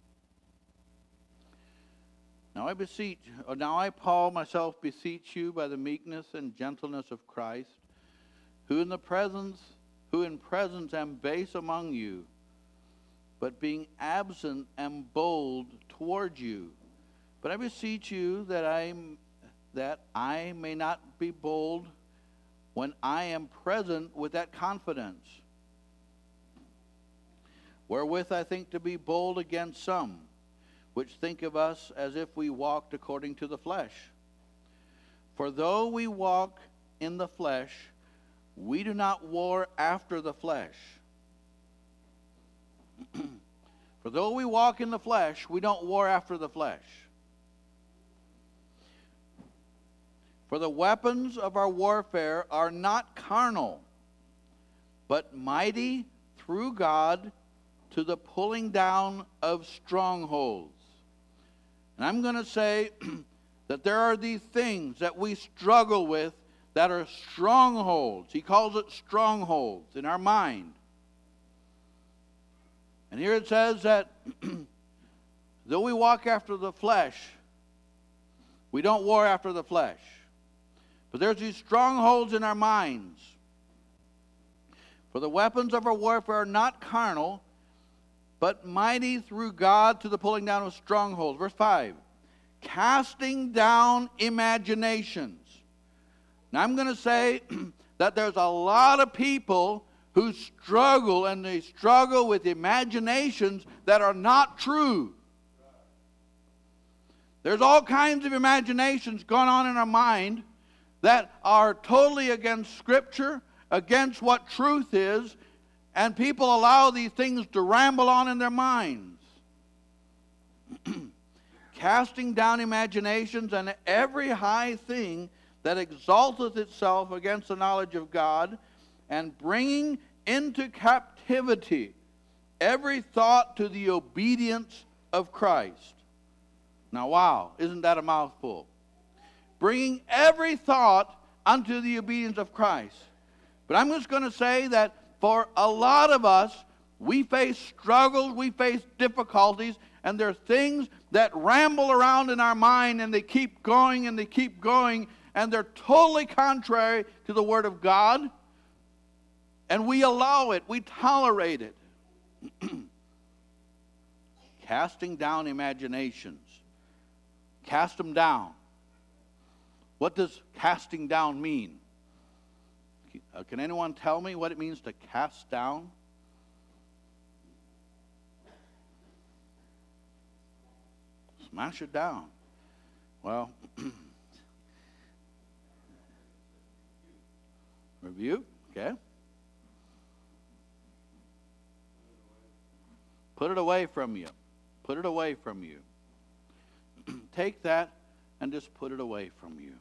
Now I beseech, or now I, Paul, myself beseech you by the meekness and gentleness of Christ, who in the presence, who in presence am base among you, but being absent am bold toward you. But I beseech you that I that I may not be bold when I am present with that confidence, wherewith I think to be bold against some, which think of us as if we walked according to the flesh. For though we walk in the flesh, we do not war after the flesh. For though we walk in the flesh, we don't war after the flesh. For the weapons of our warfare are not carnal, but mighty through God to the pulling down of strongholds. And I'm going to say that there are these things that we struggle with that are strongholds. He calls it strongholds in our mind. And here it says that though we walk after the flesh, we don't war after the flesh. But there's these strongholds in our minds. For the weapons of our warfare are not carnal, but mighty through God to the pulling down of strongholds. Verse five. Casting down imaginations. Now I'm going to say that there's a lot of people who struggle, and they struggle with imaginations that are not true. There's all kinds of imaginations going on in our mind that are totally against Scripture against what truth is, and people allow these things to ramble on in their minds. Casting down imaginations and every high thing that exalteth itself against the knowledge of God, and bringing into captivity every thought to the obedience of Christ. Now, wow, isn't that a mouthful? Bringing every thought unto the obedience of Christ. But I'm just going to say that for a lot of us, we face struggles, we face difficulties, and there are things that ramble around in our mind, and they keep going and they keep going, and they're totally contrary to the Word of God. And we allow it, we tolerate it. Casting down imaginations. Cast them down. What does casting down mean? Uh, can anyone tell me what it means to cast down? Smash it down. Well, review, okay. Put it away from you. Put it away from you. Take that and just put it away from you.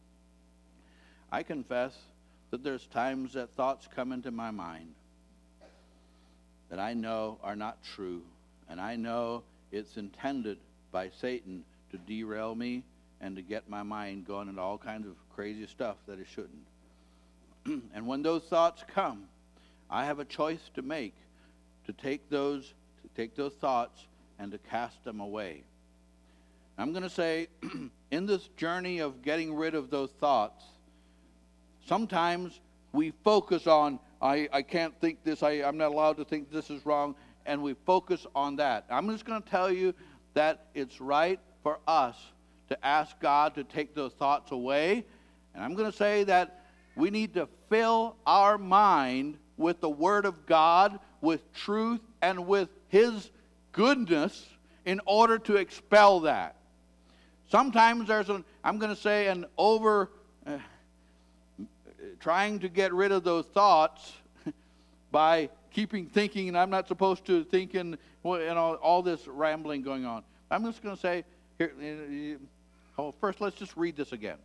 I confess that there's times that thoughts come into my mind that I know are not true, and I know it's intended by Satan to derail me and to get my mind going into all kinds of crazy stuff that it shouldn't. And when those thoughts come, I have a choice to make to take those to take those thoughts and to cast them away. I'm going to say, in this journey of getting rid of those thoughts, sometimes we focus on, I, I can't think this, I, I'm not allowed to think this is wrong, and we focus on that. I'm just going to tell you that it's right for us to ask God to take those thoughts away. And I'm going to say that we need to fill our mind with the Word of God, with truth, and with His goodness in order to expel that. Sometimes there's an, I'm going to say, an over, uh, trying to get rid of those thoughts by keeping thinking, and I'm not supposed to think, and you know, all this rambling going on. I'm just going to say, here, oh, first let's just read this again.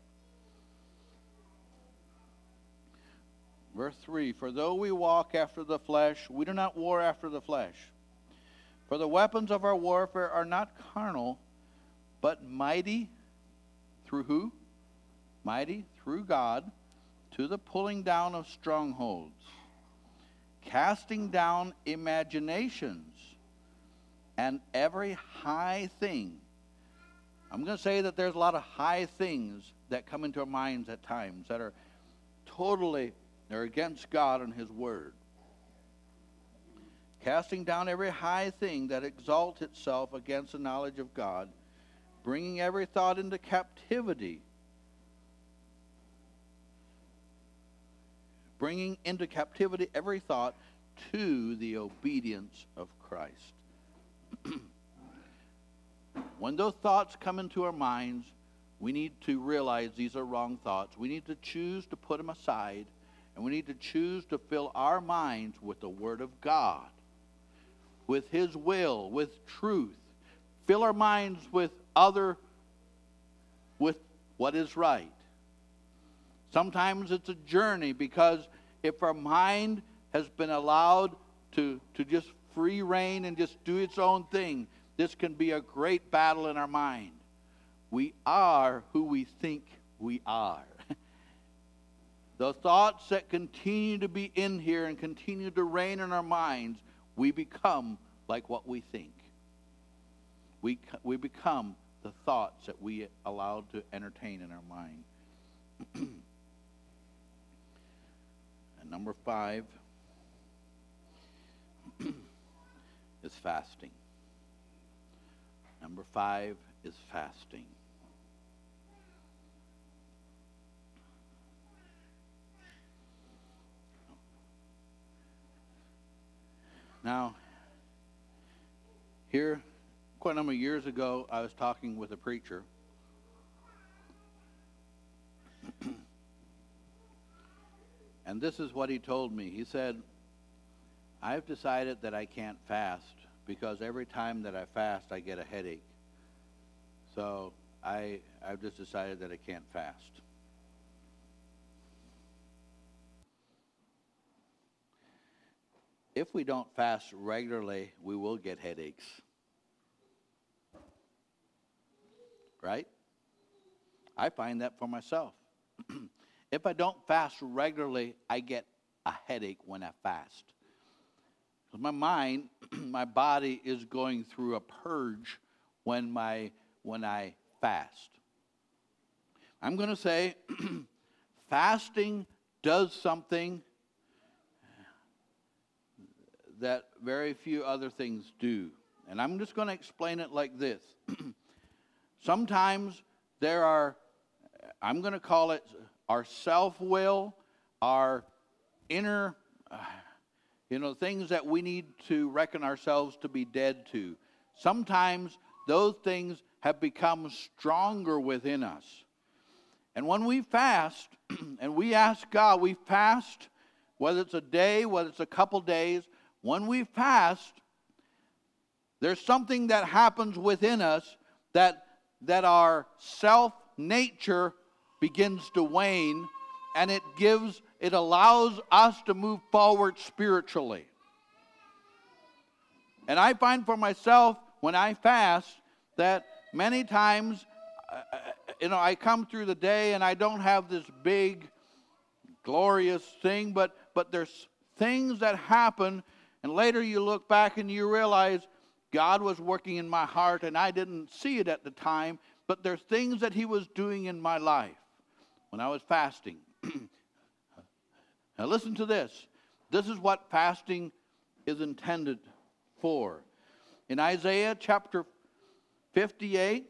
Verse three, for though we walk after the flesh, we do not war after the flesh. For the weapons of our warfare are not carnal, but mighty through who? Mighty through God to the pulling down of strongholds, casting down imaginations and every high thing. I'm going to say that there's a lot of high things that come into our minds at times that are totally, they're against God and His Word. Casting down every high thing that exalts itself against the knowledge of God, bringing every thought into captivity. Bringing into captivity every thought to the obedience of Christ. When those thoughts come into our minds, we need to realize these are wrong thoughts. We need to choose to put them aside, and we need to choose to fill our minds with the Word of God, with His will, with truth. Fill our minds with other, with what is right. Sometimes it's a journey, because if our mind has been allowed to, to just free reign and just do its own thing, this can be a great battle in our mind. We are who we think we are. The thoughts that continue to be in here and continue to reign in our minds, we become like what we think. We, we become the thoughts that we allow to entertain in our mind. And number five is fasting. Number five is fasting. Now, here, quite a number of years ago, I was talking with a preacher. And this is what he told me. He said, I've decided that I can't fast because every time that I fast, I get a headache. So I, I've just decided that I can't fast. If we don't fast regularly, we will get headaches. Right? I find that for myself. If I don't fast regularly, I get a headache when I fast. My mind, my body is going through a purge when my when I fast. I'm going to say fasting does something that very few other things do. And I'm just going to explain it like this. Sometimes there are, I'm going to call it our self-will, our inner, uh, you know, things that we need to reckon ourselves to be dead to. Sometimes those things have become stronger within us. And when we fast, and we ask God, we fast, whether it's a day, whether it's a couple days, when we fast, there's something that happens within us that, that our self-nature begins to wane, and it gives, it allows us to move forward spiritually. And I find for myself, when I fast, that many times, uh, you know, I come through the day and I don't have this big, glorious thing, but, but there's things that happen. And later you look back and you realize God was working in my heart and I didn't see it at the time, but there's things that he was doing in my life when I was fasting. Now listen to this. This is what fasting is intended for. In Isaiah chapter fifty-eight,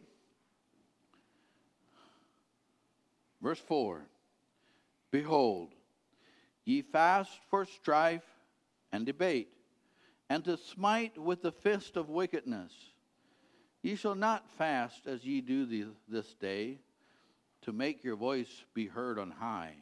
verse four, behold, ye fast for strife and debate, and to smite with the fist of wickedness. Ye shall not fast as ye do the, this day, to make your voice be heard on high.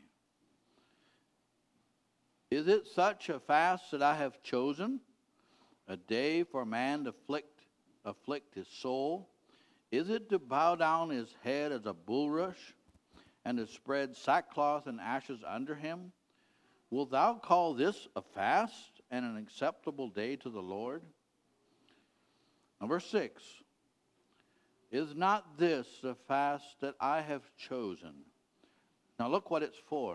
Is it such a fast that I have chosen, a day for man to afflict, afflict his soul? Is it to bow down his head as a bulrush, and to spread sackcloth and ashes under him? Wilt thou call this a fast and an acceptable day to the Lord? Number six, is not this the fast that I have chosen? Now look what it's for.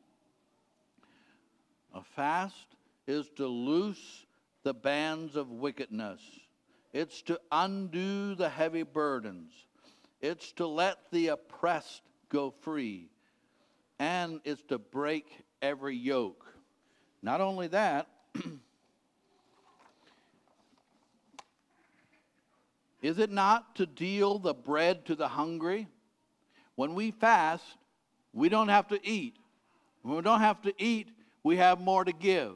A fast is to loose the bands of wickedness. It's to undo the heavy burdens. It's to let the oppressed go free. And it's to break every yoke. Not only that, is it not to deal the bread to the hungry? When we fast, we don't have to eat. When we don't have to eat, we have more to give.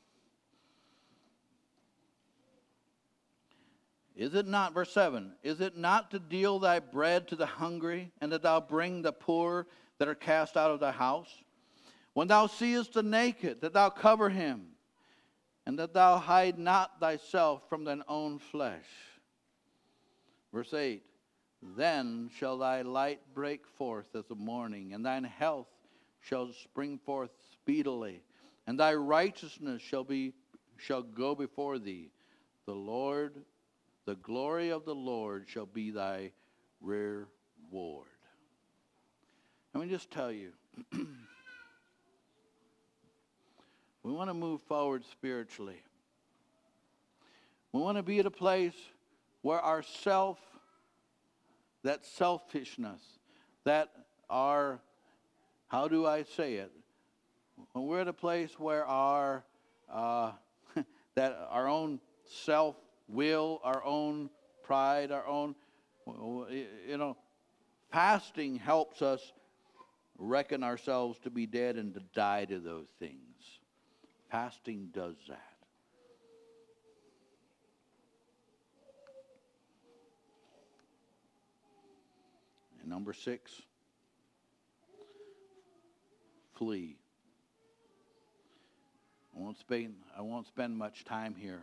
Is it not, verse seven, is it not to deal thy bread to the hungry, and that thou bring the poor that are cast out of thy house? When thou seest the naked, that thou cover him, and that thou hide not thyself from thine own flesh. Verse eight, then shall thy light break forth as the morning, and thine health shall spring forth speedily, and thy righteousness shall be shall go before thee. The Lord, the glory of the Lord shall be thy reward. Let me just tell you, we want to move forward spiritually. We want to be at a place where our self, that selfishness, that our, how do I say it? When we're at a place where our, uh, that our own self-will, our own pride, our own, you know, fasting helps us reckon ourselves to be dead and to die to those things. Fasting does that. And number six, flee. I won't spend, I won't spend much time here.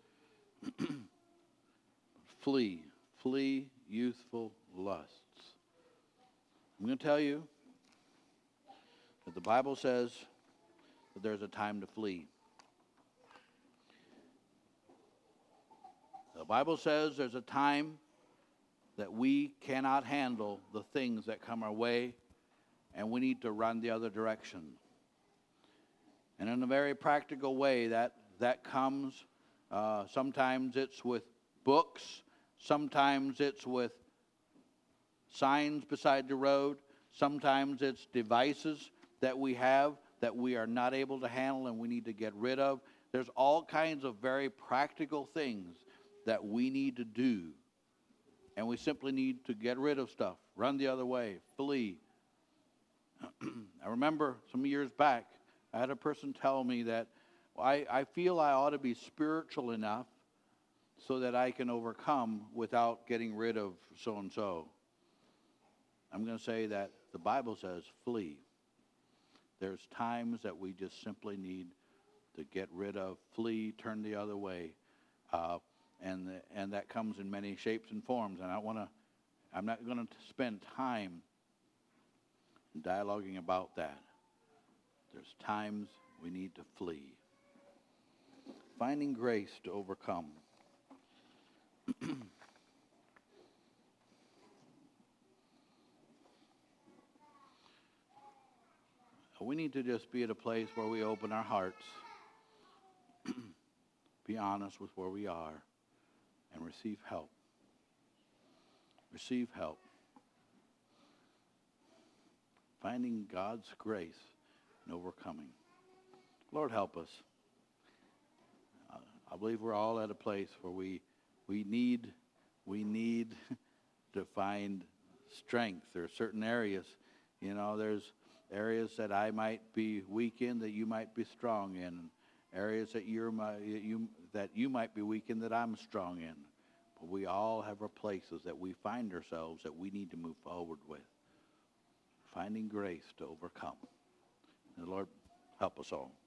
Flee. Flee youthful lusts. I'm going to tell you that the Bible says that there's a time to flee. The Bible says there's a time that we cannot handle the things that come our way, and we need to run the other direction. And in a very practical way, that, that comes, uh, sometimes it's with books, sometimes it's with signs beside the road, sometimes it's devices that we have that we are not able to handle and we need to get rid of. There's all kinds of very practical things that we need to do. And we simply need to get rid of stuff, run the other way, flee. I remember some years back, I had a person tell me that well, I, I feel I ought to be spiritual enough so that I can overcome without getting rid of so-and-so. I'm going to say that the Bible says flee. There's times that we just simply need to get rid of, flee, turn the other way. Uh, and, the, and that comes in many shapes and forms. And I want to, I'm not going to spend time dialoguing about that. There's times we need to flee. Finding grace to overcome. We need to just be at a place where we open our hearts, be honest with where we are, and receive help. Receive help. Finding God's grace and overcoming. Lord, help us. Uh, I believe we're all at a place where we we need we need to find strength. There are certain areas, you know, there's areas that I might be weak in that you might be strong in. Areas that you're my, you that you might be weak in that I'm strong in. But we all have our places that we find ourselves that we need to move forward with. Finding grace to overcome. And Lord, help us all.